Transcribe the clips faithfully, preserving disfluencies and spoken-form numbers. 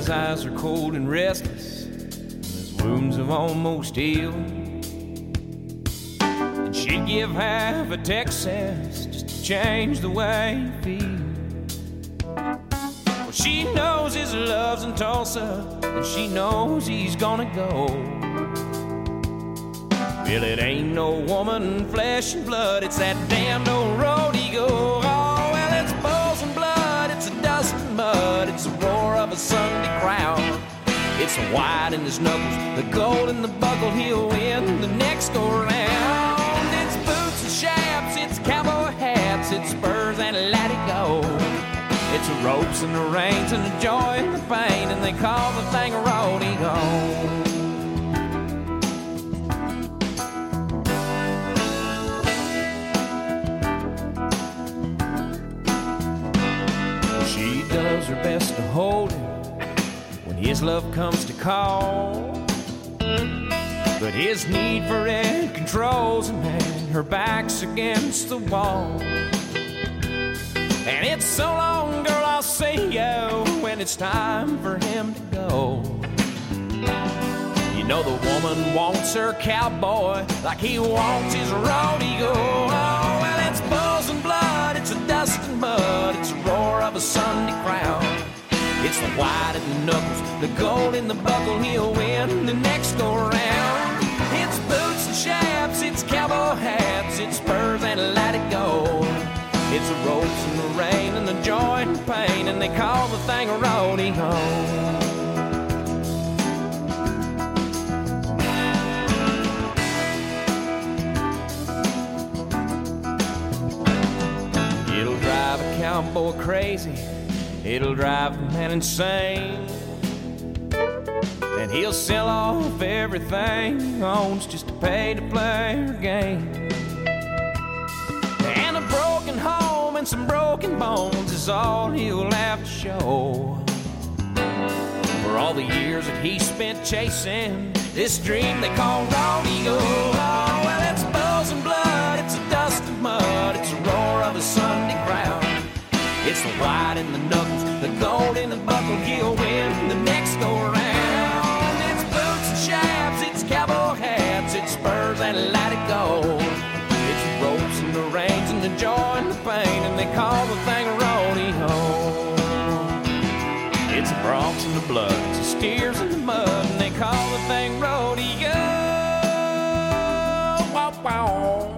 his eyes are cold and restless, and his wounds have almost healed. And she'd give half a Texas just to change the way he feels. Well, she knows his love's in Tulsa, and she knows he's gonna go. Well, it ain't no woman, flesh and blood, it's that damned old road he goes. Oh, well, it's bulls and blood, it's a dust and mud, it's the roar of a Sunday crowd. It's the white in his knuckles, the gold in the buckle, he'll win the next go round. It's boots and chaps, it's cowboy hats, it's spurs and let it go. It's the ropes and the reins and the joy and the pain, and they call the thing a rodeo. She does her best to hold him when his love comes to call, but his need for it controls him, and her back's against the wall. And it's so long, girl, I'll see you when it's time for him to go. You know the woman wants her cowboy like he wants his rodeo. Oh, well, it's bulls and blood, it's a dust and mud, it's the roar of a Sunday crowd. It's the white in the knuckles, the gold in the buckle, he'll win the next go round. It's boots and chaps, it's cowboy hats, it's spurs and let it go. It's the ropes and the rain and the joy and the pain, and they call the thing a rodeo. It'll drive a cowboy crazy, it'll drive a man insane, and he'll sell off everything he owns just to pay to play her game. And a broken home and some broken bones is all he'll have to show for all the years that he spent chasing this dream they call rodeo. Oh, well, it's bulls and blood, it's a dust and mud, it's the roar of a Sunday crowd. It's the white in the knuckles, the gold in the buckle, he'll win the next go round. It's boots and chaps, it's cowboy hats, it's spurs and let it go. It's the ropes and the reins and the joy and the pain, and they call the thing a rodeo. It's the broncs and the blood, it's the steers and the mud, and they call the thing rodeo. Wow, wow.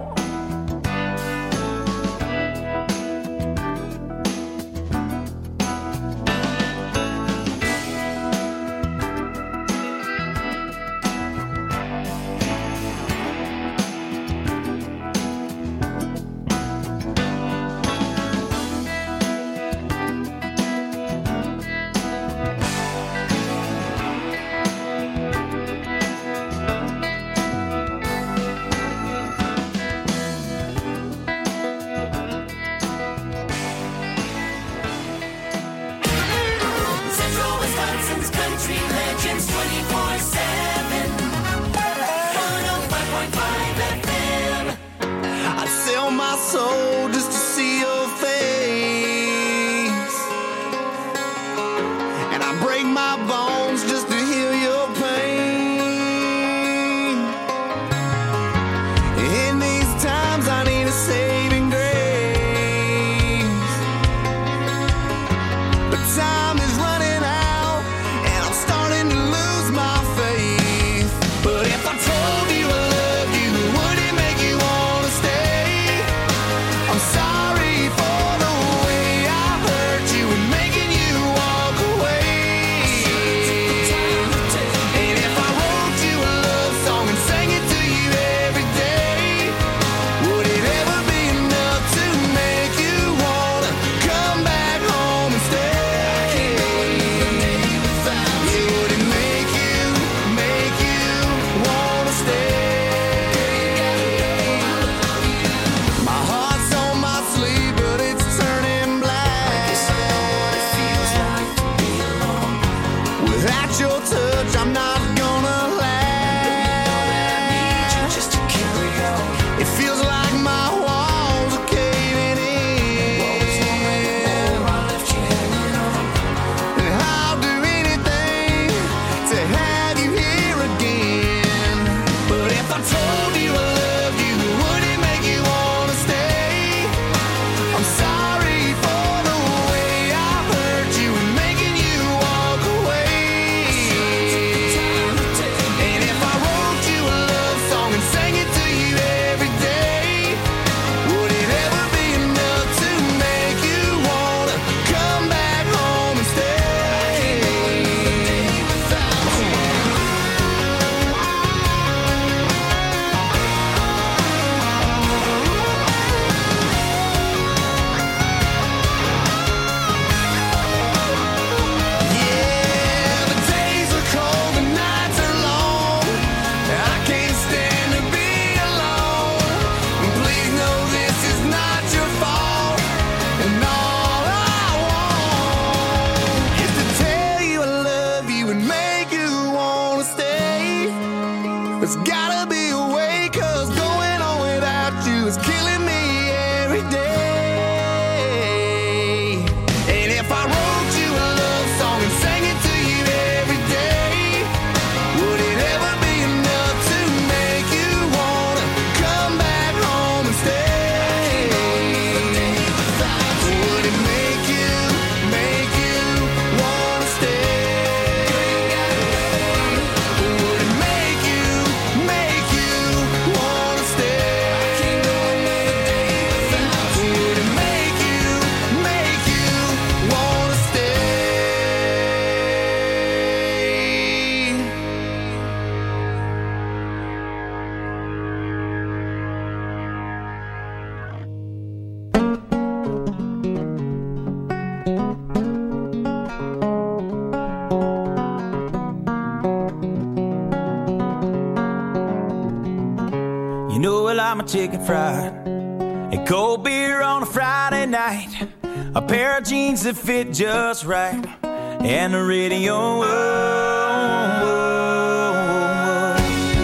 my chicken fried, and cold beer on a Friday night, a pair of jeans that fit just right, and the radio. Oh, oh, oh.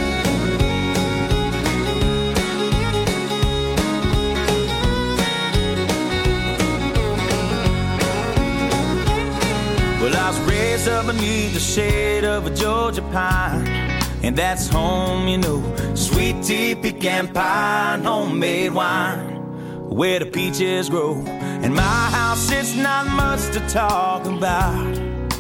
Well, I was raised up beneath the shade of a Georgia pine, and that's home, you know. Sweet tea, pecan pie, and homemade wine, where the peaches grow. In my house, it's not much to talk about,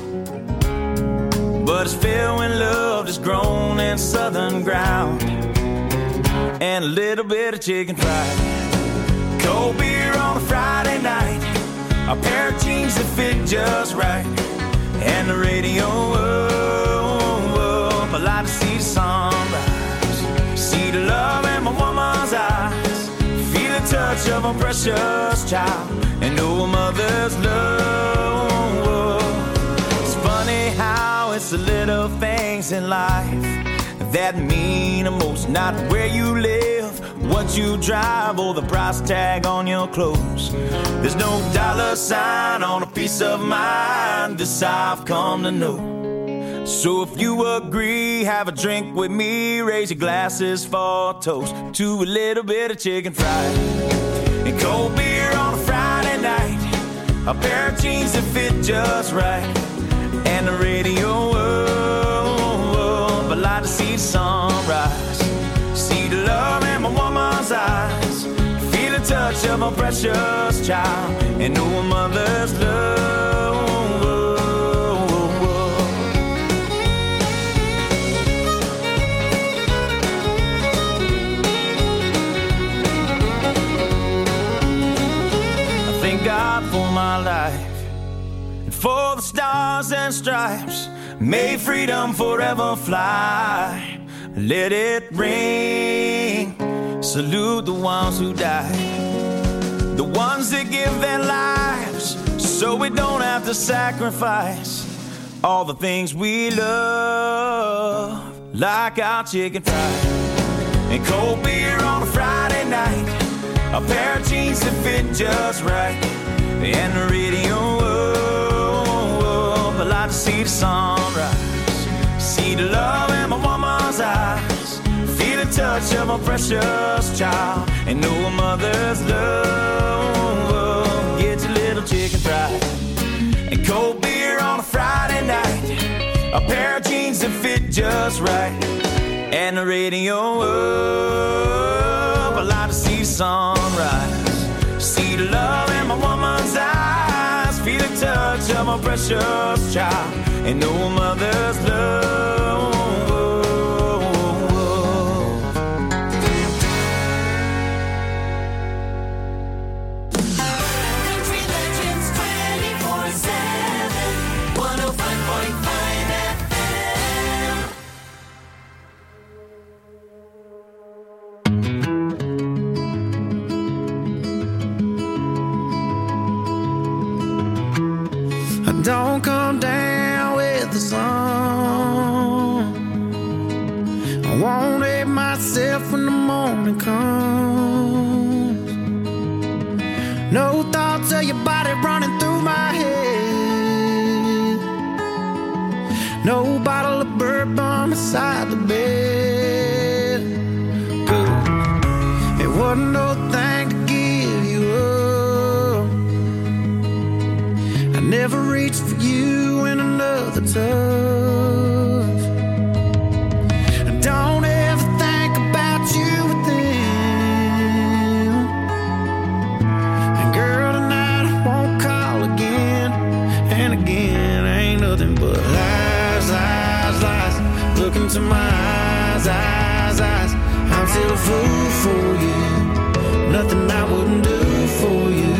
but it's filled when love is grown in southern ground, and a little bit of chicken fried, cold beer on a Friday night, a pair of jeans that fit just right, and the radio. Oh, oh, I like to see the sunrise, see the love in my woman's eyes, feel the touch of a precious child, and know a mother's love. It's funny how it's the little things in life that mean the most. Not where you live, what you drive, or the price tag on your clothes. There's no dollar sign on a piece of mind, this I've come to know. So if you agree, have a drink with me, raise your glasses for a toast to a little bit of chicken fried, and cold beer on a Friday night, a pair of jeans that fit just right, and the radio. Oh, oh, I like to see the sunrise, see the love in my woman's eyes, feel the touch of a precious child, and know a mother's love. God for my life, and for the stars and stripes, may freedom forever fly. Let it ring, salute the ones who died, the ones that give their lives so we don't have to sacrifice all the things we love, like our chicken fried, and cold beer on a Friday night, a pair of jeans that fit just right, and the radio. Oh, oh, I like to see the sunrise, see the love in my woman's eyes, feel the touch of a precious child, and know a mother's love. Get your little chicken fried, and cold beer on a Friday night, a pair of jeans that fit just right, and the radio. Oh, I like to see the sunrise, see the love in my woman's eyes, feel the touch of a precious child, and know a mother's love. Country Legends twenty-four seven, one oh five point five F Don't come down with the sun. I won't hate myself when the morning comes. No thoughts of your body running through my head. No bottle of bourbon beside the bed. Good. It wasn't no thing to give you up. I never reached for you in another touch. Don't ever think about you with them. And girl, tonight I won't call again. And again, ain't nothing but lies, lies, lies. Look into my eyes, eyes, eyes. I'm still a fool for you. Nothing I wouldn't do for you.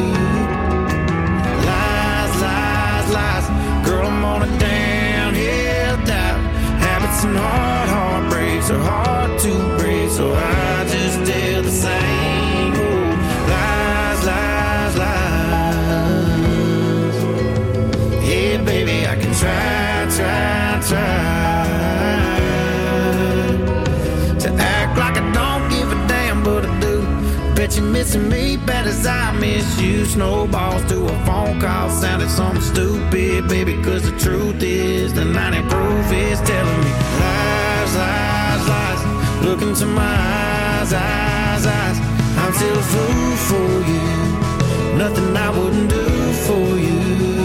Lies. Girl, I'm on a downhill dive. Habits and hard heartbreaks are hard to break, so I just tell the same old lies, lies, lies. Yeah, baby, I can try, try, try to act like I don't give a damn, but missing me bad as I miss you. Snowballs to a phone call sounded something stupid, baby, cause the truth is the ninety proof is telling me lies, lies, lies. Look into my eyes, eyes, eyes. I'm still a fool for you. Nothing I wouldn't do for you.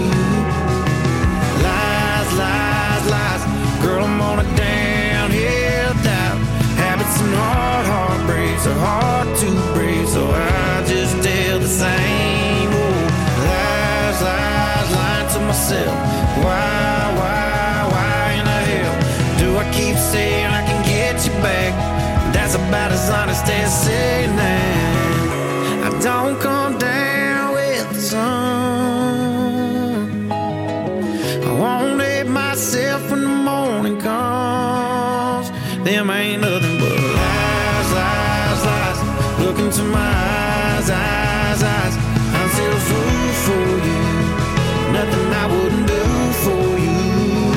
Lies, lies, lies. Girl, I'm on a downhill doubt. Habits and hard heartbreaks are hard to break, so I just tell the same old lies, lies, lying to myself. Why, why, why in the hell do I keep saying I can get you back? That's about as honest as saying that I don't come down with the sun. I won't let myself when the morning comes. Them ain't nothing but lies, lies, lies. Look into my eyes, eyes, eyes. I'm still a fool for you. Nothing I wouldn't do for you.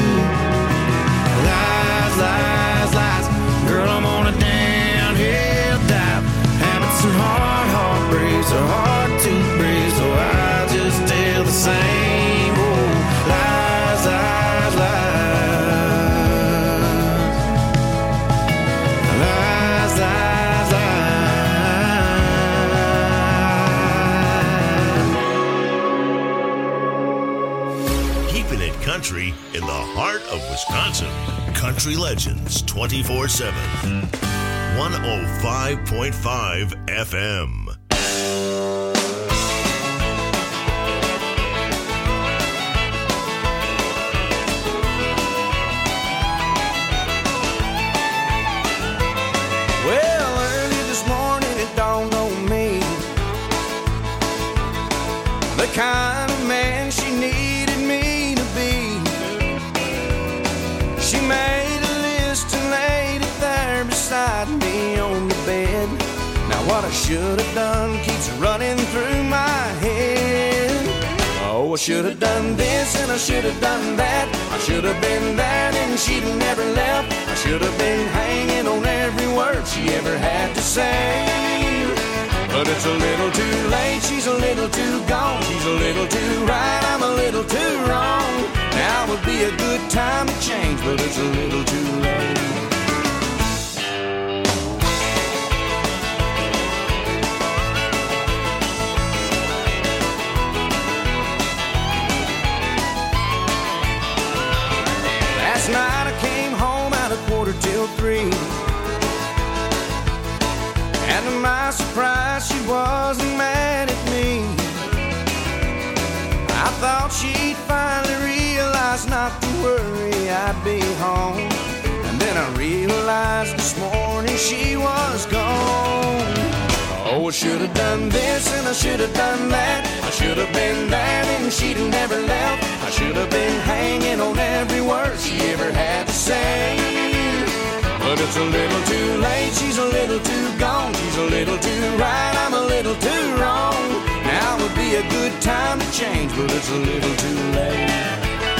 Lies, lies, lies. Girl, I'm on a downhill dive. Habits and hard heartbreaks are hard to break, so I just tell the same old lies, lies, lies. Lies, lies, lies. Keeping it country in the heart of Wisconsin. Country Legends twenty-four seven. one oh five point five F M. Well, early this morning it dawned on me the kind of man she needed me to be. She made a list and laid it there beside me on the bed. Now what I should have done keeps running through my head. Oh, I should have done this and I should have done that. I should have been there and she'd have never left. I should have been hanging on every word she ever had to say. But it's a little too late, she's a little too gone. She's a little too right, I'm a little too wrong. Now would be a good time to change, but it's a little too late. Last night I came home at a quarter till three, and to my surprise she wasn't mad at me. I thought she'd finally realize not to worry, I'd be home. And then I realized this morning she was gone. Oh, I should have done this and I should have done that. I should have been there and she'd have never left. I should have been hanging on every word she ever had to say. But it's a little too late, she's a little too gone. She's a little too right, I'm a little too wrong. Now would be a good time to change, but it's a little too late.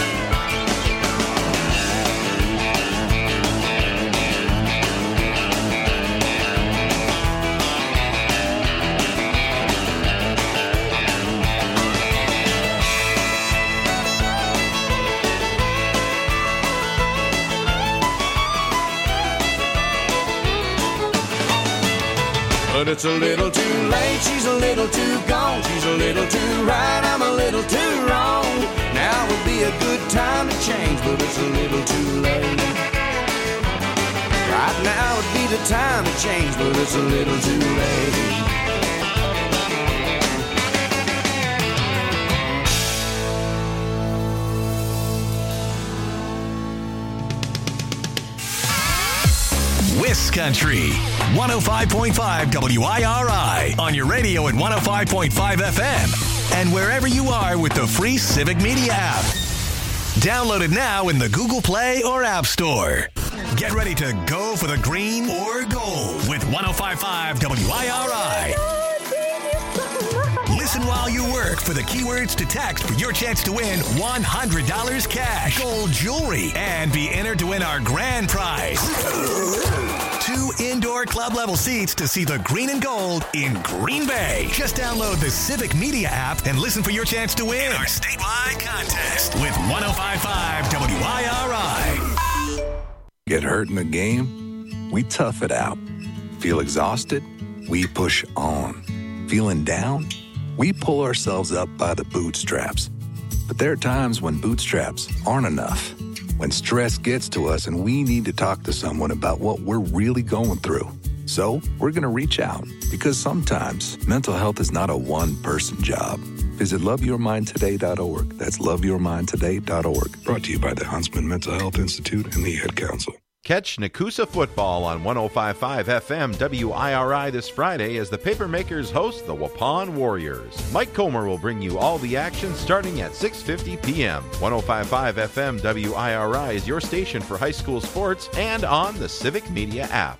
But it's a little too late, she's a little too gone. She's a little too right, I'm a little too wrong. Now would be a good time to change, but it's a little too late. Right now would be the time to change, but it's a little too late. Country one oh five point five W I R I on your radio at one oh five point five F M and wherever you are with the free Civic Media app. Download it now in the Google Play or App Store. Get ready to go for the green or gold with one oh five point five W I R I. Listen while you work for the keywords to text for your chance to win one hundred dollars cash, gold jewelry, and be entered to win our grand prize. Two two indoor club-level seats to see the green and gold in Green Bay. Just download the Civic Media app and listen for your chance to win our statewide contest with one oh five point five W I R I. Get hurt in the game? We tough it out. Feel exhausted? We push on. Feeling down? We pull ourselves up by the bootstraps. But there are times when bootstraps aren't enough. When stress gets to us and we need to talk to someone about what we're really going through. So we're going to reach out because sometimes mental health is not a one-person job. Visit love your mind today dot org. That's love your mind today dot org. Brought to you by the Huntsman Mental Health Institute and the Ad Council. Catch Nakusa football on one oh five point five F M W I R I this Friday as the Papermakers host the Waupun Warriors. Mike Comer will bring you all the action starting at six fifty p.m. one oh five point five F M W I R I is your station for high school sports and on the Civic Media app.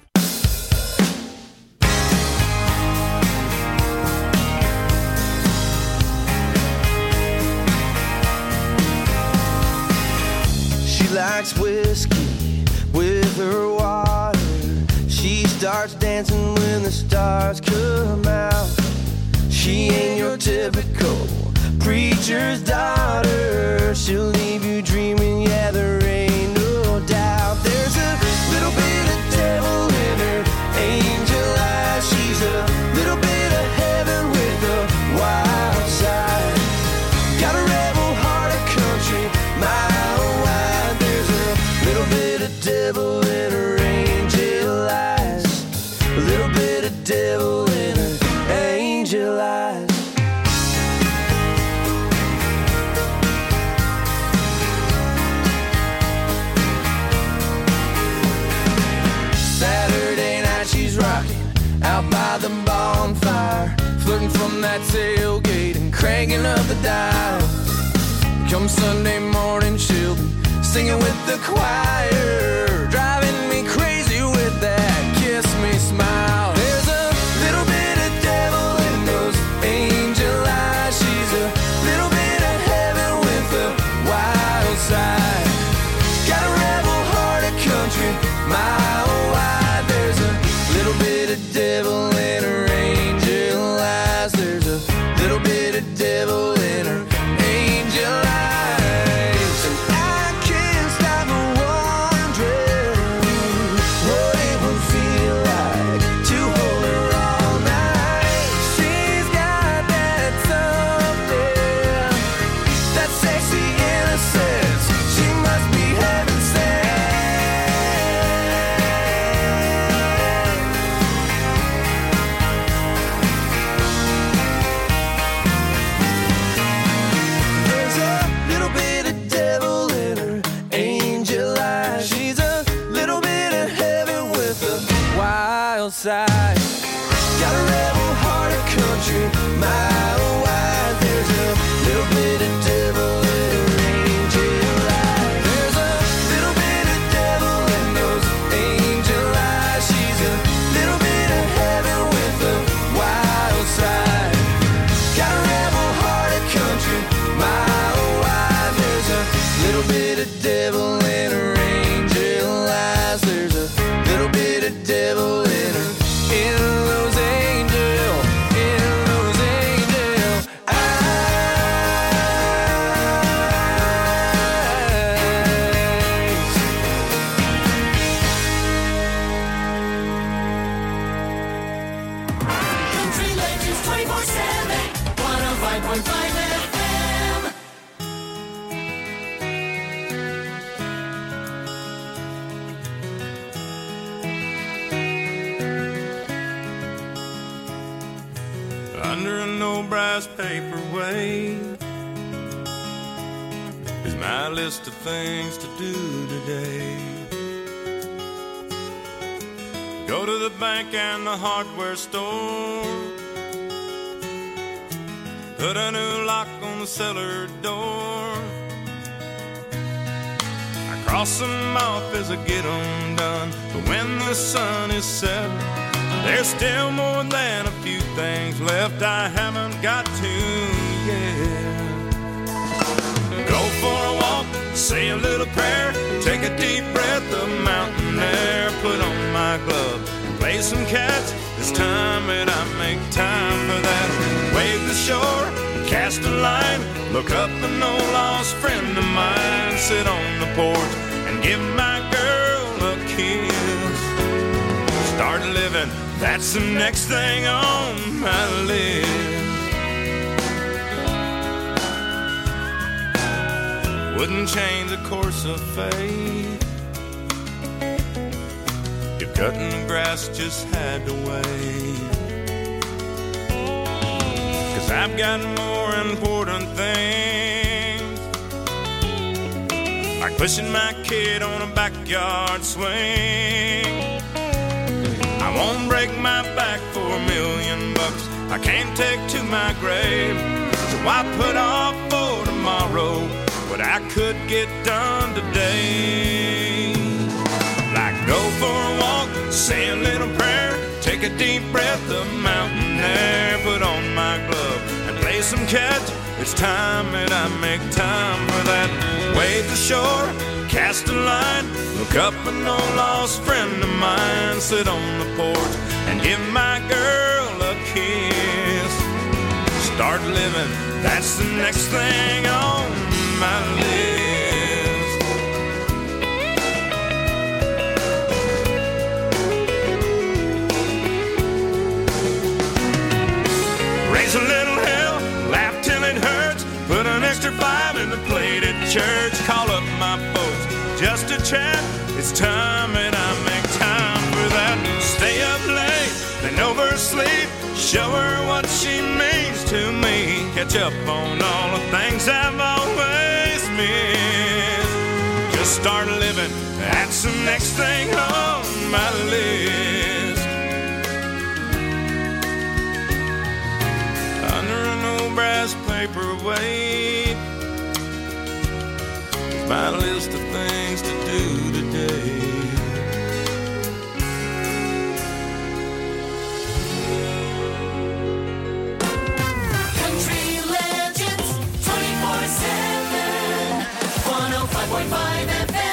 She likes whiskey with her water. She starts dancing when the stars come out. She ain't your typical preacher's daughter. She'll leave you dreaming, yeah, there ain't no doubt. There's a little bit of devil in her angel eyes. She's a little bit of heaven with a wild side. Got a rebel heart, a country mile wide. There's a little bit of devil in her angel eyes. A little bit of devil in her angel eyes. Saturday night she's rocking out by the bonfire, flirting from that tailgate and cranking up the dial. Come Sunday morning she'll be singing with the choir, driving me crazy with that kiss me smile. There's a little bit of devil in those angel eyes. She's a little bit of heaven with a wild side. Got a rebel heart, a country mile wide. There's a little bit of devil in her angel eyes. There's a little bit of devil in her angel eyes. And I can't stop wondering what it would feel like to hold her all night. She's got that something, that sexy innocence. She must be heaven sent. There's a little bit of devil in her angel eyes. She's a little bit of heaven with a wild side. Got a rebel heart, a country mile wide. There's a little bit of devil in her angel eyes. There's a little bit of devil in those angel eyes. She's a little bit of heaven with a wild side. Got a rebel heart, a country mile wide. There's a little bit of devil in her angel eyes. There's a little bit of devil in her, in those angel, in those angel eyes. Country Legends twenty-four seven, one oh five point five F M. Under an old brass paperweight is my list of things to do today. Go to the bank and the hardware store, put a new lock on the cellar door. I cross them off as I get them done, but when the sun is set, there's still more than a few things left I haven't got to yet. Go for a walk, say a little prayer, take a deep breath of mountain air, put on my glove, some catch. It's time that I make time for that. Wave the shore, cast a line, look up an old lost friend of mine. Sit on the porch and give my girl a kiss. Start living, that's the next thing on my list. Wouldn't change the course of fate if cutting the grass just had to wait. Cause I've got more important things, like pushing my kid on a backyard swing. I won't break my back for a million bucks I can't take to my grave. So I put off for tomorrow what I could get done today. Like go for a walk, say a little prayer, take a deep breath of mountain air, put on my glove and play some catch. It's time that I make time for that. Wave the shore, cast a line, look up an old lost friend of mine. Sit on the porch and give my girl a kiss. Start living, that's the next thing on my list. Raise a little hell, laugh till it hurts, put an extra five in the plate at church. Call up my folks just to chat. It's time that I make time for that. Stay up late, then oversleep, show her what she means to me. Catch up on all the things I've always missed. Just start living, that's the next thing on my list. Under an old brass paperweight, my list of things to do today. Country Legends twenty-four seven, one oh five point five F M.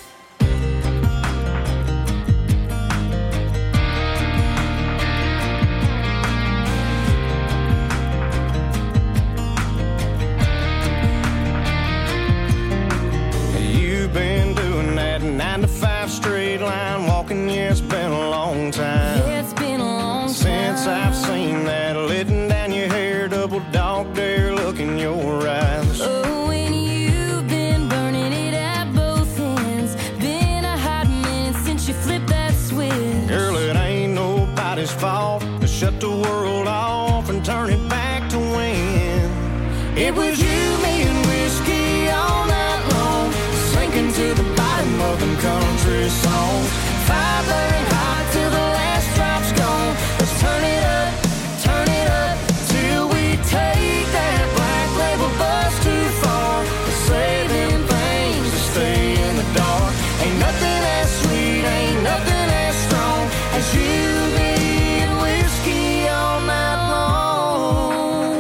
Been doing that nine to five straight line walking, yeah, it's been a long time. Yeah, it's been a long time since I've seen that letting down your hair, double dog dare look in your eyes. Oh, and you've been burning it at both ends. Been a hot minute since you flipped that switch. Girl, it ain't nobody's fault to shut the world off and turn it back to when it was you, me, and whiskey all night long, sinking to the bottom of them country songs. Fire burning hot till the last drop's gone. Let's turn it up, turn it up, till we take that black label bus too far. To say them things to stay in the dark. Ain't nothing as sweet, ain't nothing as strong as you, me, and whiskey all night long.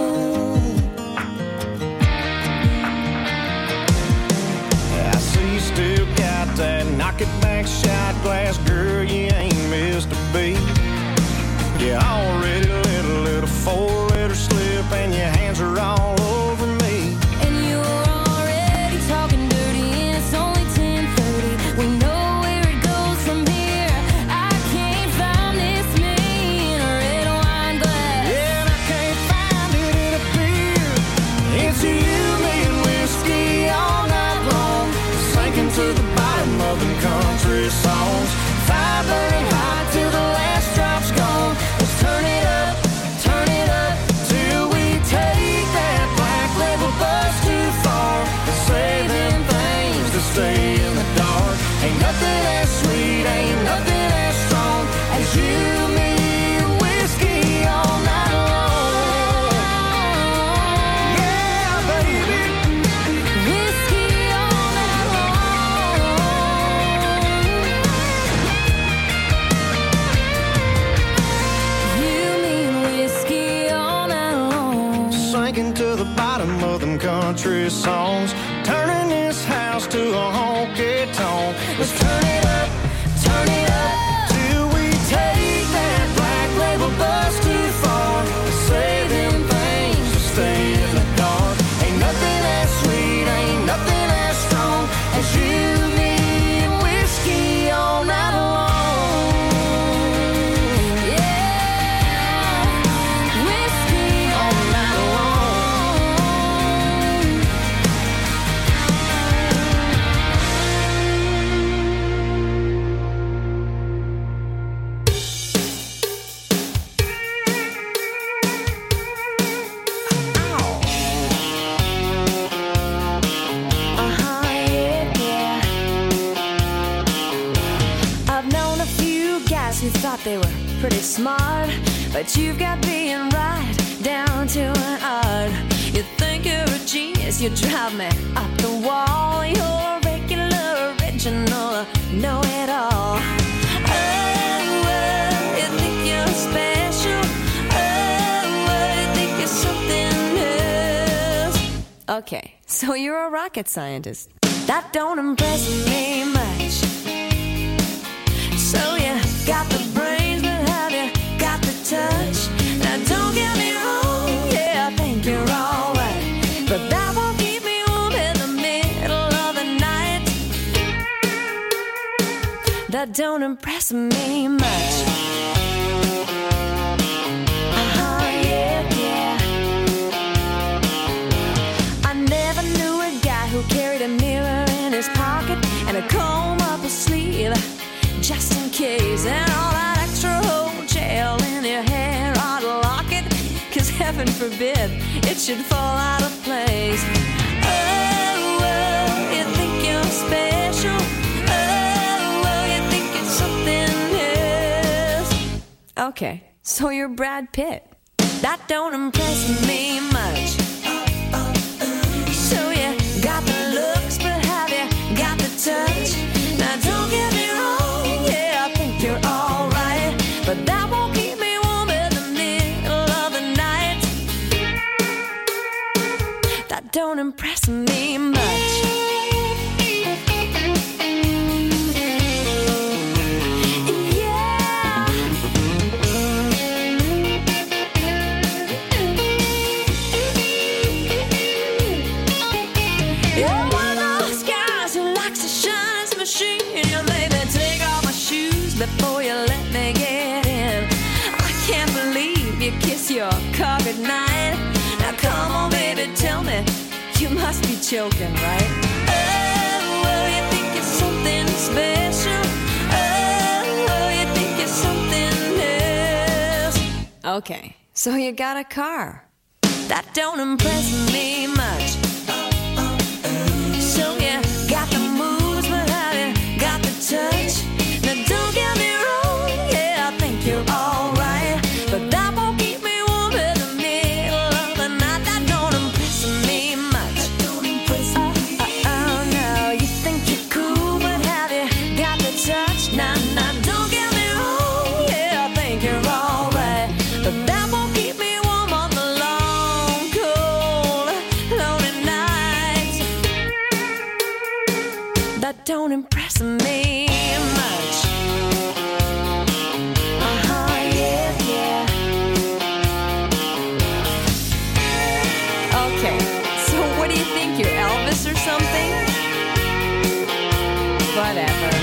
I see you still got that knock it back shot glass, girl, you ain't missed a beat. You already let a little four-letter slip and your hands are all over me. And you're already talking dirty and it's only ten thirty. We know where it goes from here. I can't find this me in a red wine glass. Yeah, and I can't find it in a beer. It's you, me, and whiskey all night long, sinking to the bottom of them country songs. Fire burning hot till the last drop's gone. Let's turn it up, turn it up, till we take that black label bus too far. To say them things to stay in the dark. Ain't nothing as sweet, ain't nothing as strong as you, me, and whiskey all night long. Yeah, baby. Whiskey all night long. You mean whiskey all night long. Sinking to the bottom of them country songs, turning this house to a honky tonk. Let's turn it up, turn it up, till we take that they were pretty smart, but you've got being right down to an art. You think you're a genius, you drive me up the wall. You're regular, original, know-it-all. Oh, oh, you think you're special. Oh, oh, you think you're something else. Okay, so you're a rocket scientist. That don't impress me much. So you got the brains, but have you got the touch? Now don't get me wrong, yeah, I think you're alright, but that won't keep me warm in the middle of the night. That don't impress me much. Uh-huh, yeah, yeah. I never knew a guy who carried a mirror in his pocket and a comb up his sleeve, just in case, and all that extra whole gel in your hair ought to lock it, cause heaven forbid it should fall out of place. Oh, oh, you think you're special. Oh, oh, you think it's something else. Okay, so you're Brad Pitt. That don't impress me much. So you got the looks, but have you got the touch? Now don't get me wrong, yeah, I think you're alright, but that won't keep me warm in the middle of the night. That don't impress me much. You're one of those guys who likes to shine his machine. You made me take off my shoes before you let me get in. I can't believe you kiss your car goodnight. Now come on, baby, tell me, you must be joking, right? Oh, oh, you think it's something special. Oh, oh, you think it's something else. Okay, so you got a car. That don't impress me much. So you got the moves, but have you got the touch? Now don't get me wrong, yeah, I think you're alright, but that won't keep me warm in the middle of the night. That don't impress me much. That don't impress me. Oh, oh, oh, no, you think you're cool, but have you got the touch? Nah, nah, don't get me wrong, yeah, I think you're alright, but that won't keep me warm on the long, cold, lonely nights. That don't impress me much. Uh-huh, yeah, yeah. Okay, so what do you think, you're Elvis or something? Whatever.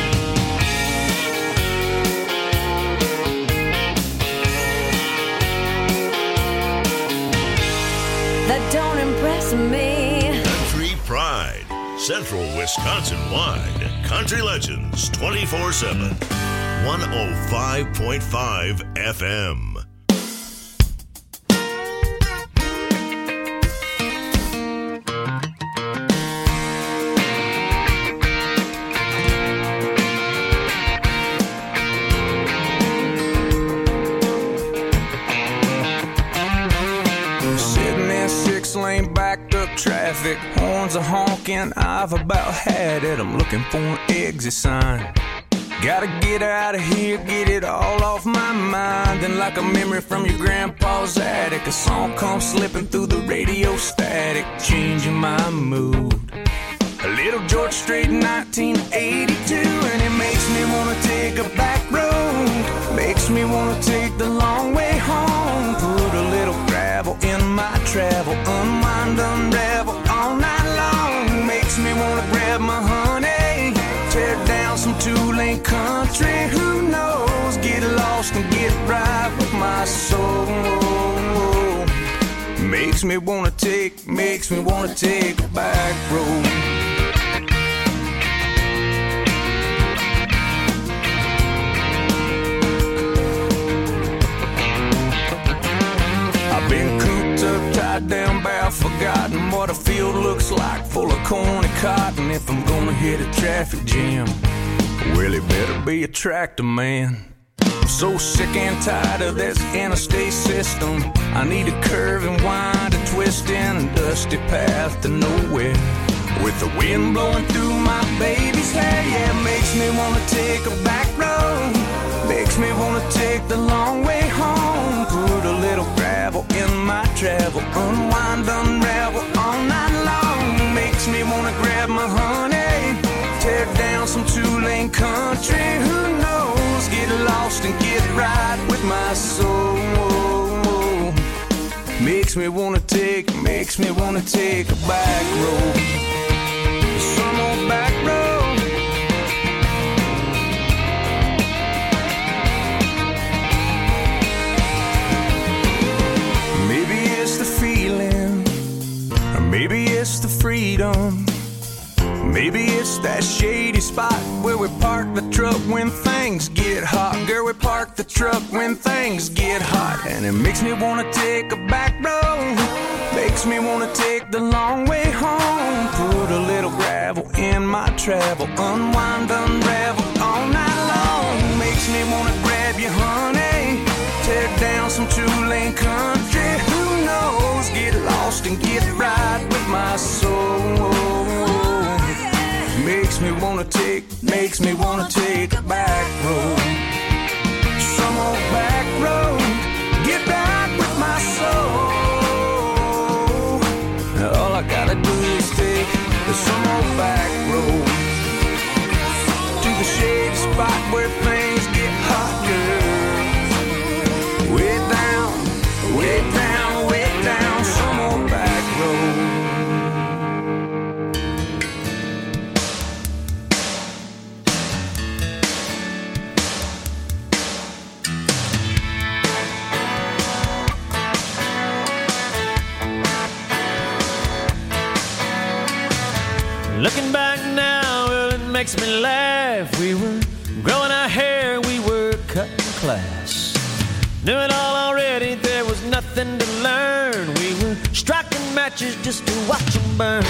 That don't impress me. Country Pride, Central Wisconsin wide. Country Legends twenty-four seven. one oh five point five F M. Sitting in six-lane backed up traffic, horns are honking, I've about had it. I'm looking for an exit sign. Gotta get out of here, get it all off my mind. And like a memory from your grandpa's attic, a song comes slipping through the radio static, changing my mood. A little George Strait, nineteen eighty-two, and it makes me wanna take a back road, makes me wanna take the long way home. Put a little gravel in my travel, unwind, unravel all night long. Makes me wanna grab my honey, tear down some two-lane country. Who knows? Get lost and get right with my soul. Makes me wanna take, makes me wanna take a back road. I've been cooped up, tied down, bow, forgotten what a field looks like, full of corn and cotton. If I'm gonna hit a traffic jam, well, it better be a tractor man. so sick and tired of this interstate system. I need a curve and wind, a twist in a dusty path to nowhere. With the wind blowing through my baby's hair, yeah, it makes me wanna take a back road. Makes me wanna take the long way home. Put a little gravel in my travel, unwind, unravel all night long. Makes me wanna grab my honey, tear down some two-lane country. Who knows? Get lost and get right with my soul. Makes me wanna take, makes me wanna take a back road. Some old back road. Maybe it's the feeling, or maybe it's the freedom. Maybe it's that shady spot where we park the truck when things get hot. Girl, we park the truck when things get hot. And it makes me wanna take a back road. Makes me wanna take the long way home. Put a little gravel in my travel, unwind, unravel all night long. Makes me wanna grab you, honey, tear down some two-lane country. Who knows? Get lost and get right with my soul. Makes me wanna take, makes me wanna take a back road. Some old back road, get back with my soul. All I gotta do is take some old back road to the shady spot where things get hot, girl. Way down, way down, way down, some old back road. Looking back now, well, it makes me laugh. We were growing our hair, we were cutting class. Knew it all already, there was nothing to learn. We were striking matches just to watch them burn.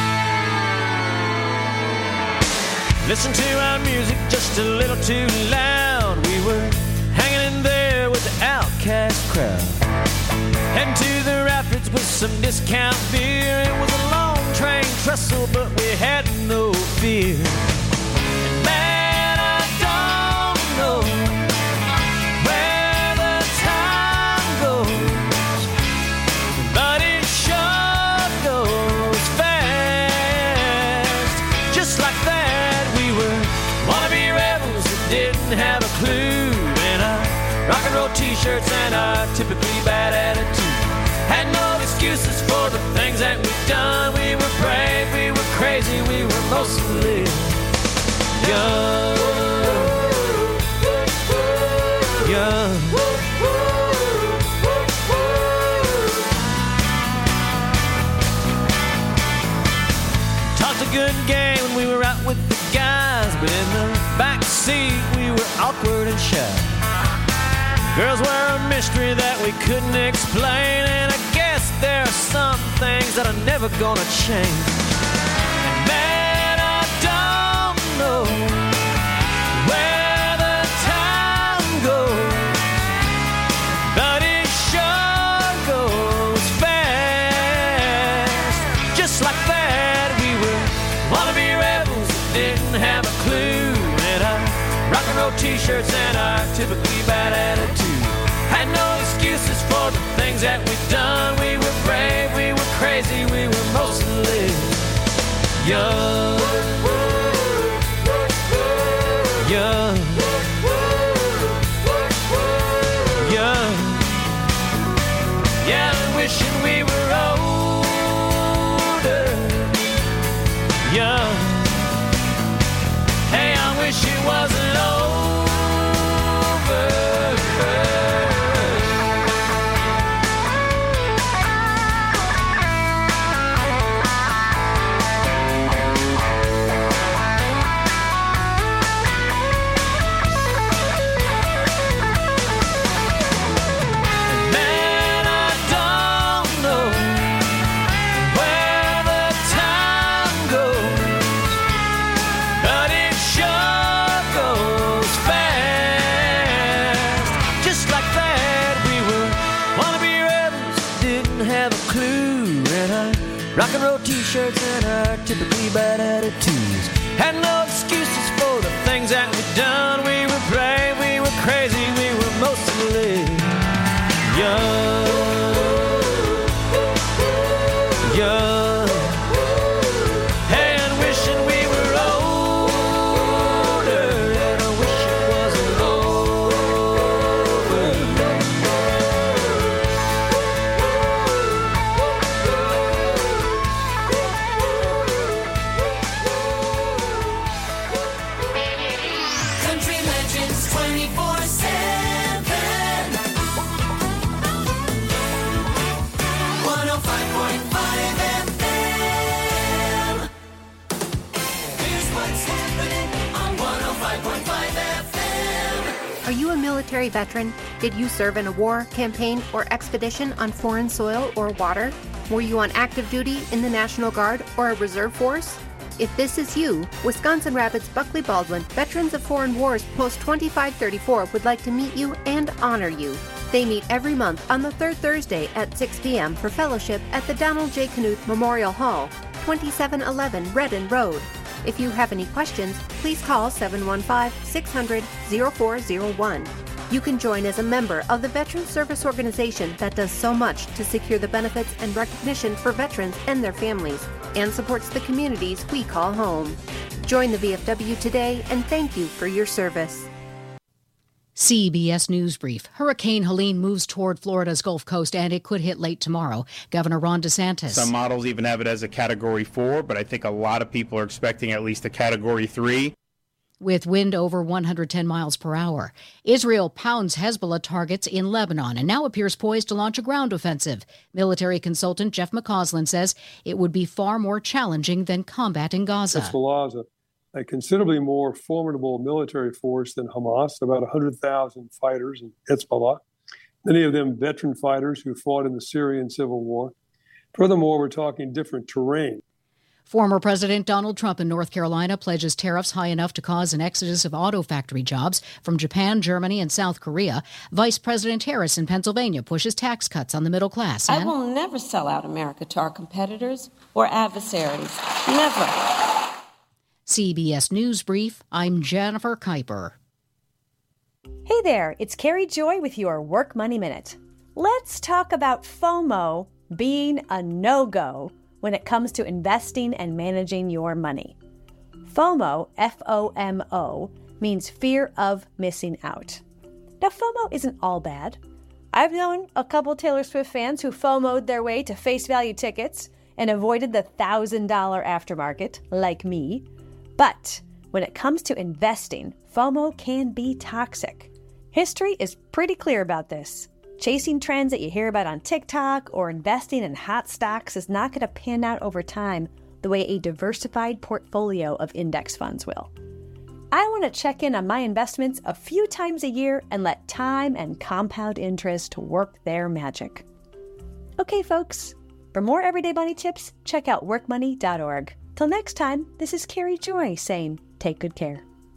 Listen to our music just a little too loud. We were hanging in there with the outcast crowd. Heading to the rapids with some discount beer. It was a long train trestle, but we had no fear. And man, I don't know where the time goes, but it sure goes fast. Just like that, we were wannabe rebels that didn't have a clue. And our rock and roll t-shirts and our typically bad attitude. Had no excuses for the things that we've done. We were brave, we were crazy, we were mostly young. Young. Talked a good game when we were out with the guys, but in the back seat we were awkward and shy. Girls were a mystery that we couldn't explain, and I guess there are some things that are never gonna change. And man, I don't know where the time goes, but it sure goes fast. Just like that, we were wannabe rebels that didn't have a clue. And our rock and roll t-shirts and our typically bad attitude. Had no excuses for the things that we've done. We were brave, we were crazy, we were mostly young. Young. Young. Yeah, wishing we were older. Young. Hey, I wish it wasn't over. But it sure goes t-shirts and our typically bad attitudes. Had no excuses for the things that we'd done. We were brave, we were crazy, we were mostly young. Young. And wishing we were older. And I wish it wasn't over. Country Legends twenty-four seven. one oh five point five F M. Here's what's happening on one oh five point five F M. Are you a military veteran? Did you serve in a war, campaign, or expedition on foreign soil or water? Were you on active duty in the National Guard or a reserve force? If this is you, Wisconsin Rapids Buckley Baldwin Veterans of Foreign Wars Post twenty-five thirty-four would like to meet you and honor you. They meet every month on the third Thursday at six p.m. for fellowship at the Donald J. Knuth Memorial Hall, twenty-seven eleven Redden Road. If you have any questions, please call seven one five, six hundred, oh four oh one. You can join as a member of the Veteran Service Organization that does so much to secure the benefits and recognition for veterans and their families, and supports the communities we call home. Join the V F W today, and thank you for your service. C B S News Brief. Hurricane Helene moves toward Florida's Gulf Coast, and it could hit late tomorrow. Governor Ron DeSantis. Some models even have it as a Category four, but I think a lot of people are expecting at least a Category three. With wind over one hundred ten miles per hour. Israel pounds Hezbollah targets in Lebanon and now appears poised to launch a ground offensive. Military consultant Jeff McCausland says it would be far more challenging than combat in Gaza. Hezbollah is a, a considerably more formidable military force than Hamas, about one hundred thousand fighters in Hezbollah, many of them veteran fighters who fought in the Syrian civil war. Furthermore, we're talking different terrain. Former President Donald Trump in North Carolina pledges tariffs high enough to cause an exodus of auto factory jobs from Japan, Germany, and South Korea. Vice President Harris in Pennsylvania pushes tax cuts on the middle class. I will never sell out America to our competitors or adversaries. Never. C B S News Brief, I'm Jennifer Kuiper. Hey there, it's Carrie Joy with your Work Money Minute. Let's talk about FOMO being a no-go when it comes to investing and managing your money. FOMO, F O M O, means fear of missing out. Now, FOMO isn't all bad. I've known a couple Taylor Swift fans who FOMO'd their way to face value tickets and avoided the one thousand dollars aftermarket, like me. But when it comes to investing, FOMO can be toxic. History is pretty clear about this. Chasing trends that you hear about on TikTok or investing in hot stocks is not going to pan out over time the way a diversified portfolio of index funds will. I want to check in on my investments a few times a year and let time and compound interest work their magic. Okay, folks, for more everyday money tips, check out work money dot org. Till next time, this is Carrie Joy saying, take good care.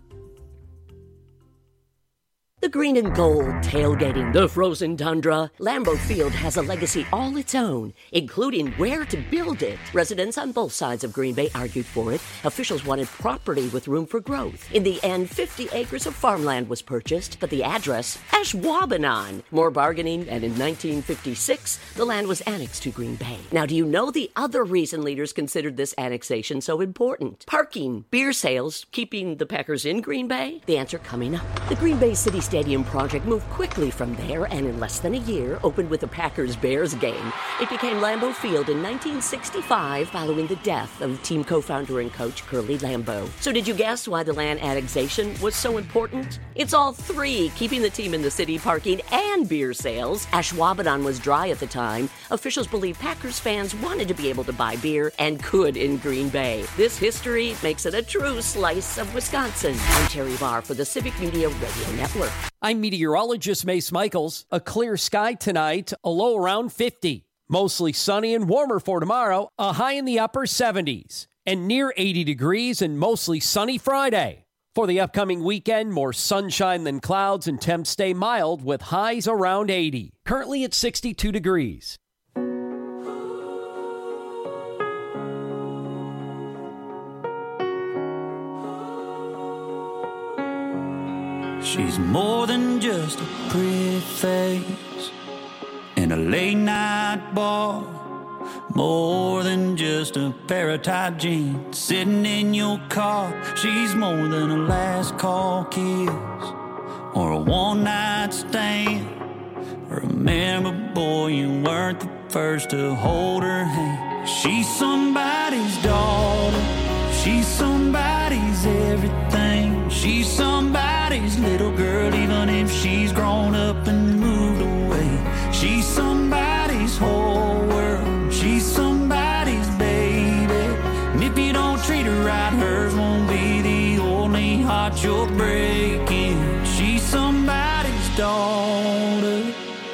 The green and gold tailgating the frozen tundra. Lambeau Field has a legacy all its own, including where to build it. Residents on both sides of Green Bay argued for it. Officials wanted property with room for growth. In the end, fifty acres of farmland was purchased, but the address, Ashwaubenon. More bargaining, and in nineteen fifty-six, the land was annexed to Green Bay. Now, do you know the other reason leaders considered this annexation so important? Parking, beer sales, keeping the Packers in Green Bay? The answer coming up. The Green Bay City Stadium project moved quickly from there and in less than a year opened with a Packers-Bears game. It became Lambeau Field in nineteen sixty-five following the death of team co-founder and coach Curly Lambeau. So did you guess why the land annexation was so important? It's all three, keeping the team in the city, parking, and beer sales. Ashwaubenon was dry at the time. Officials believe Packers fans wanted to be able to buy beer and could in Green Bay. This history makes it a true slice of Wisconsin. I'm Terry Barr for the Civic Media Radio Network. I'm meteorologist Mace Michaels. A clear sky tonight, a low around fifty. Mostly sunny and warmer for tomorrow, a high in the upper seventies. And near eighty degrees and mostly sunny Friday. For the upcoming weekend, more sunshine than clouds and temps stay mild with highs around eighty. Currently at sixty-two degrees. She's more than just a pretty face in a late night bar, more than just a pair of tight jeans sitting in your car. She's more than a last call kiss or a one night stand. Remember, boy, you weren't the first to hold her hand. She's somebody's daughter, she's somebody's everything. She's somebody's little girl, even if she's grown up and moved away. She's somebody's whole world, she's somebody's baby. And if you don't treat her right, hers won't be the only heart you're breaking. She's somebody's daughter.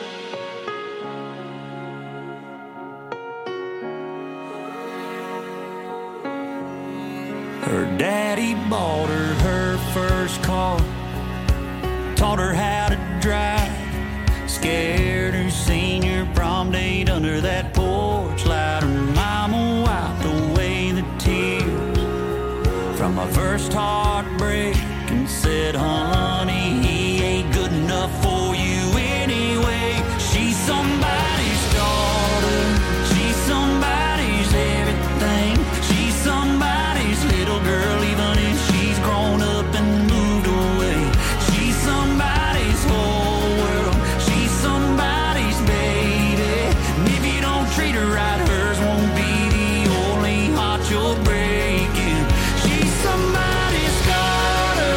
Her daddy bought her her first car, taught her how to drive, scared her senior prom date under that porch light. Her mama wiped away the tears from my first heartbreak and said, honey, he ain't good enough for you anyway. She's somebody's daughter, she's somebody's everything. She's somebody's little girl, even if she's grown up and moved away. She's somebody's whole world, she's somebody's baby. And if you don't treat her right, hers won't be the only heart you're breaking. She's somebody's daughter,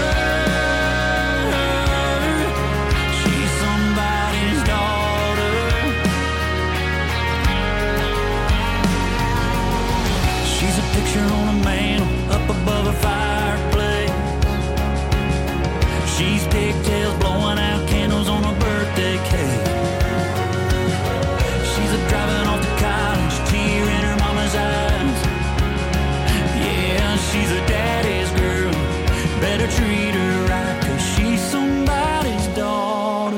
she's somebody's daughter. She's a picture on a mantle up above a fireplace. She's pigtails blowing out candles on a birthday cake. She's a driving off to college, tear in her mama's eyes. Yeah, she's a daddy's girl, better treat her right, 'cause she's somebody's daughter.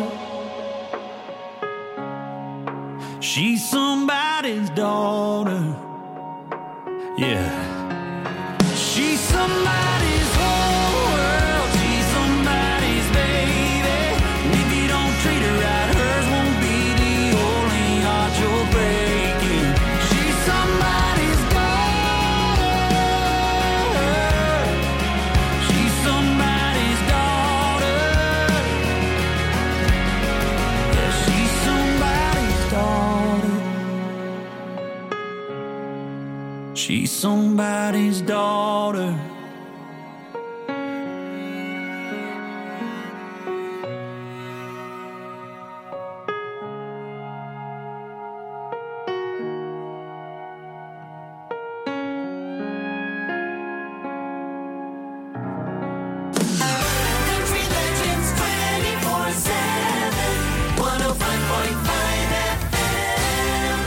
She's somebody's daughter. Yeah. She's somebody's whole world, she's somebody's baby. And if you don't treat her right, hers won't be the only heart you're breaking. She's somebody's daughter, she's somebody's daughter. Yeah, she's somebody's daughter. She's somebody's daughter. Country Legends twenty-four seven, one oh five point five F M.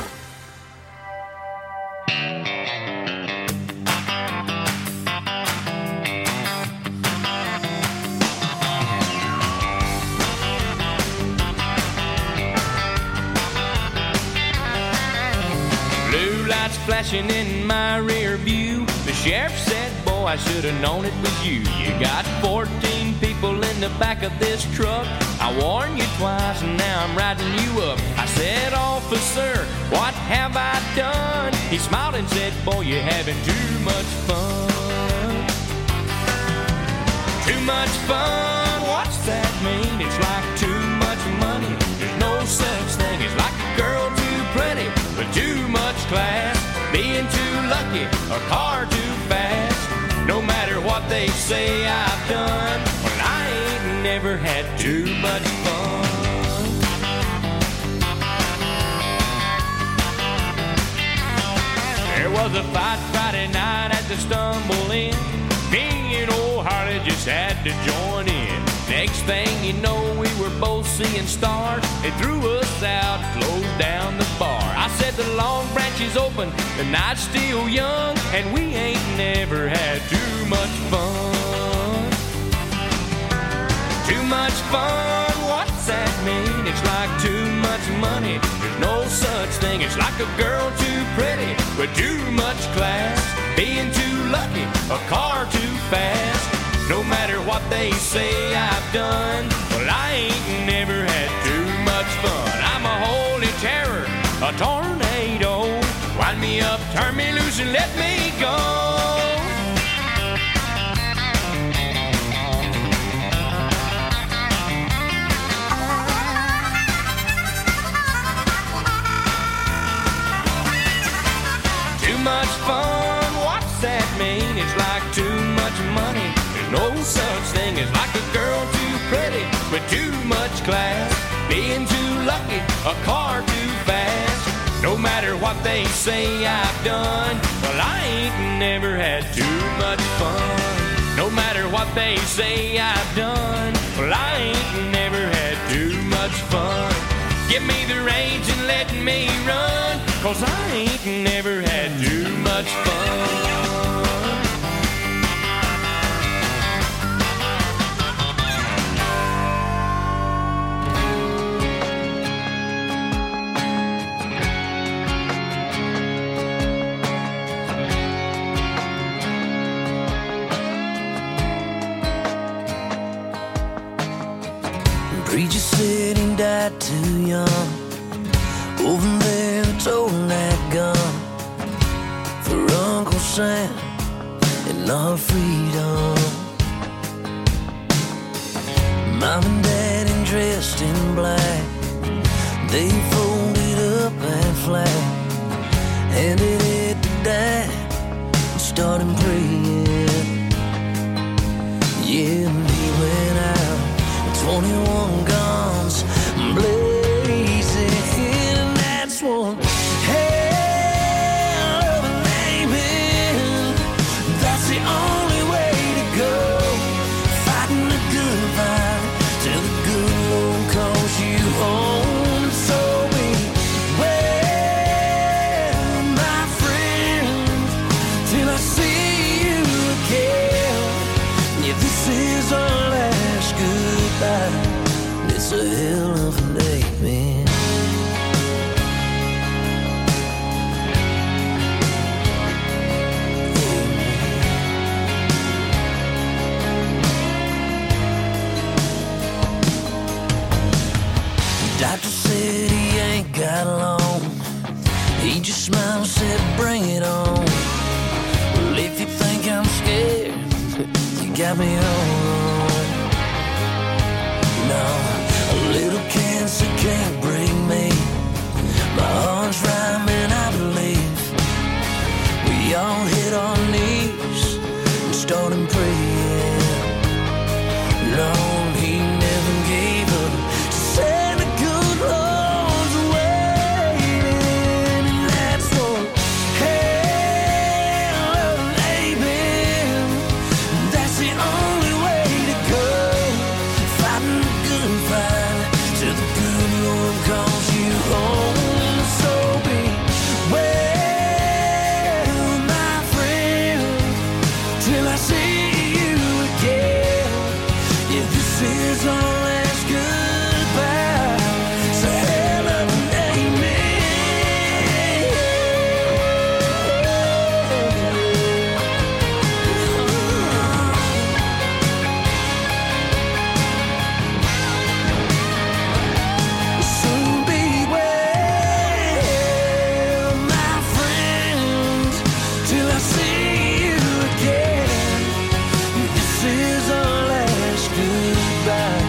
Blue lights flashing in my rear view. The sheriff said, boy, I should have known it was you. You got fourteen people in the back of this truck. I warned you twice and now I'm riding you up. I said, officer, what have I done? He smiled and said, boy, you're having too much fun. Too much fun, what's that mean? It's like too much money. There's no such thing as like a girl too pretty with too much class, being too lucky, a car too fast. No matter what they say I've done, well, I ain't never had too much fun. There was a fight Friday night at the Stumble Inn. Me and old Harley just had to join in. Next thing you know, we were both seeing stars. They threw us out, closed down the bar. I said the Long Branch is open, the night's still young, and we ain't never had too much fun. Too much fun, what's that mean? It's like too much money. There's no such thing. It's like a girl too pretty with too much class, being too lucky, a car too fast. No matter what they say I've done, well, I ain't never had too much fun. I'm a holy terror, a tornado. Wind me up, turn me loose, and let me go. Too much fun, what's that mean? It's like too much money. There's no such thing as like a girl too pretty with too much class. Being too lucky, a car too fast. No matter what they say I've done, well, I ain't never had too much fun. No matter what they say I've done, well, I ain't never had too much fun. Give me the reins and let me run, 'cause I ain't never had too much fun. Preacher said he died too young. Over there, told that gun for Uncle Sam and our freedom. Mom and Dad dressed in black, they folded up and flat, handed it to Dad and started praying. Yeah, and he went out. twenty-one guns blazing, and that's one hell of an amen. That's the only way to go, fighting the good fight till the good Lord calls you home. So beware, my friend, till I see you again. Yeah, this is our last goodbye. It's a hell of a day, man. Doctor said he ain't got long. He just smiled and said, bring it on. Well, if you think I'm scared, you got me all wrong. No, a little cancer can't break me. My heart's rhyming, I believe. We all hit our knees and started praying. Lord, he never gave up. Said the good Lord's waiting, and that's one hell of an amen. That's the only way to go, fighting the good fight till the good Lord calls you home. So beware, my friend, till I see you again. Yeah, this is our last goodbye. So hell of an So beware, my friend, till I see you again. This is our last goodbye.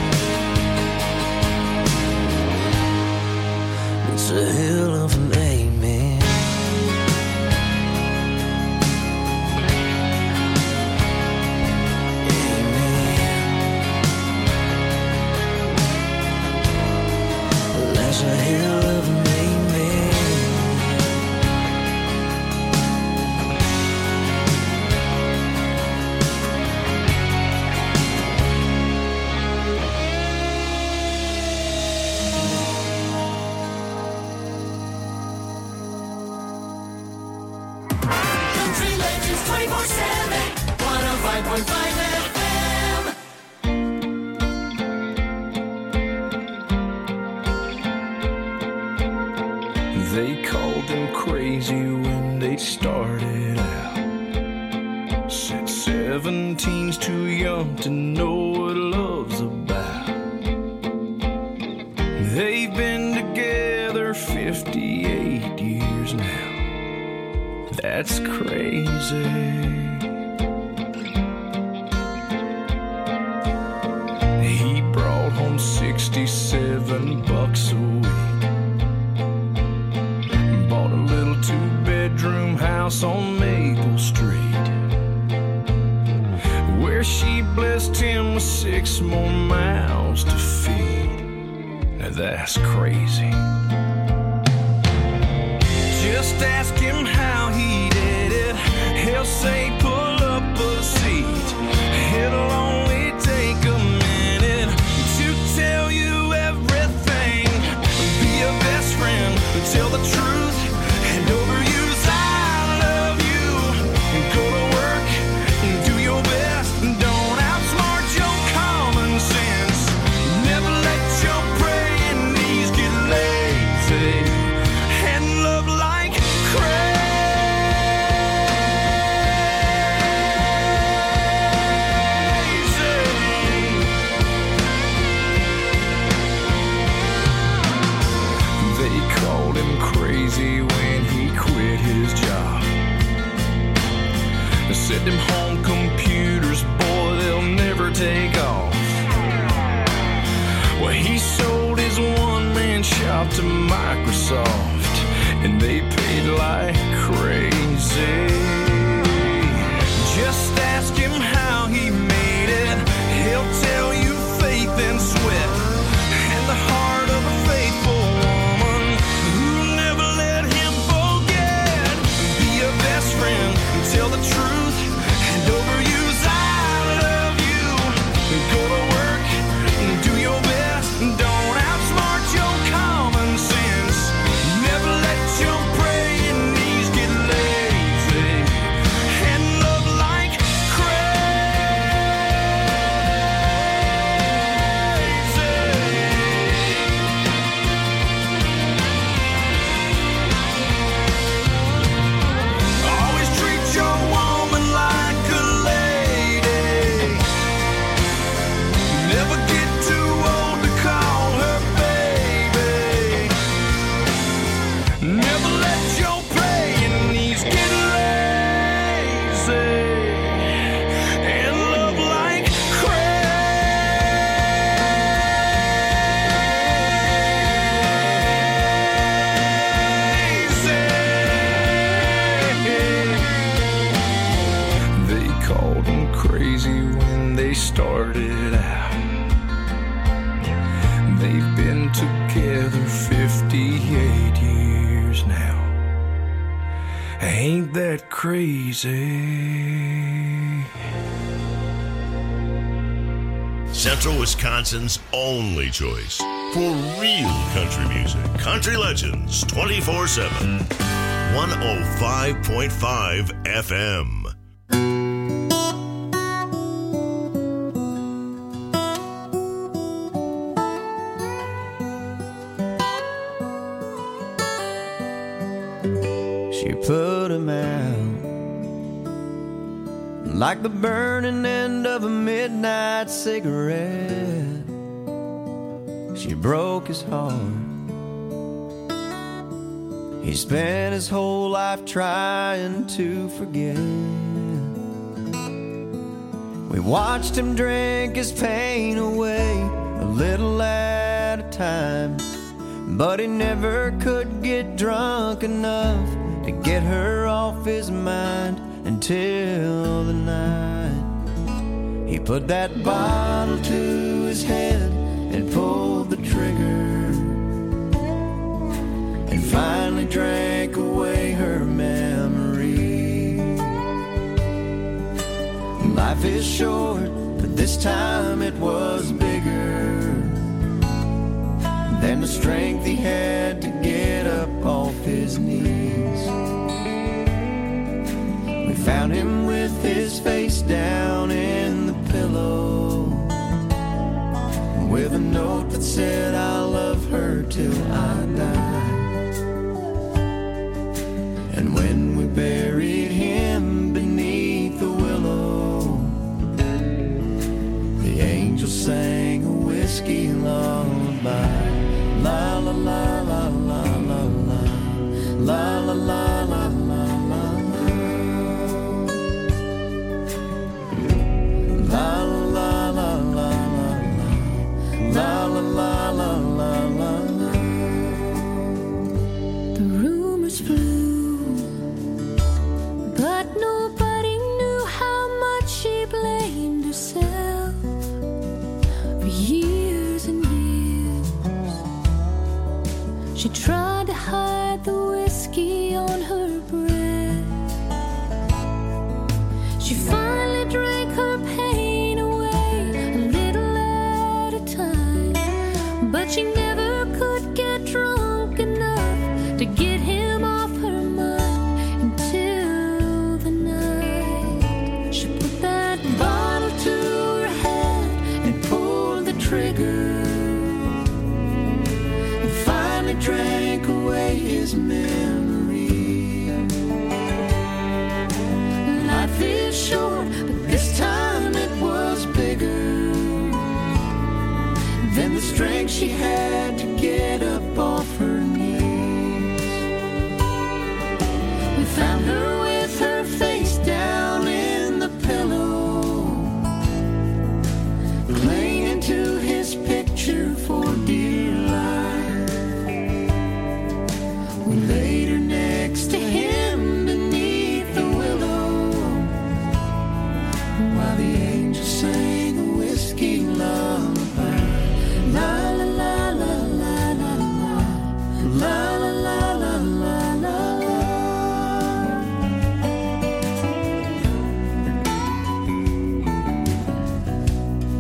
It's a hell of an amen. Amen. That's a hell of an amen. Country Legends twenty-four seven, one oh five point five F M. They called him crazy when they started out. Said Seventeen's too young to know what love's about. They've been together fifty-eight years now. That's crazy. He brought home sixty-seven bucks a week. Bought a little two-bedroom house on Maple Street, where she blessed him with six more mouths to feed. Now that's crazy. Just ask him how he did it. He'll say pull up a seat. It'll only take a minute to tell you everything. Be a best friend, tell the truth, and overuse I love you. Go to work and do your best. Don't outsmart your common sense. Never let your praying knees get lazy. And love like crazy. They called him crazy when he quit his job. They said them home computers, boy, they'll never take off. Well, he sold his one-man shop to Microsoft, and they paid like crazy. Just ask him how he made it. He'll tell you faith and sweat, and the heart of a faithful woman who never let him forget. Be a best friend, tell the truth, and overuse I love you. Go to work and do your best. Don't outsmart your common sense. Never let your praying knees get lazy. And love like always treat your woman like a lady. Never get too old to call her baby. Never let your praying knees get lazy. And love like crazy. They called him crazy when they started out. They've been together fifty-eight years now. Ain't that crazy? Central Wisconsin's only choice for real country music. Country Legends twenty-four seven. one oh five point five F M. She put him out like the burning end of a midnight cigarette. She broke his heart. He spent his whole life trying to forget. We watched him drink his pain away a little at a time, but he never could get drunk enough to get her off his mind until the night he put that bottle to his head and pulled the trigger, and finally drank away her memory. Life is short, but this time it was bigger than the strength he had to get up off his knees. We found him with his face down in the pillow, with a note that said, "I'll love her till I die." And when we buried him beneath the willow, She tried to hide the whiskey on her breath. She finally drank her pain away a little at a time, but she never could get drunk enough to get him off her mind until the night she put that bottle to her head and pulled the trigger. Drank away his memory. Life is short, but this time it was bigger than the strength she had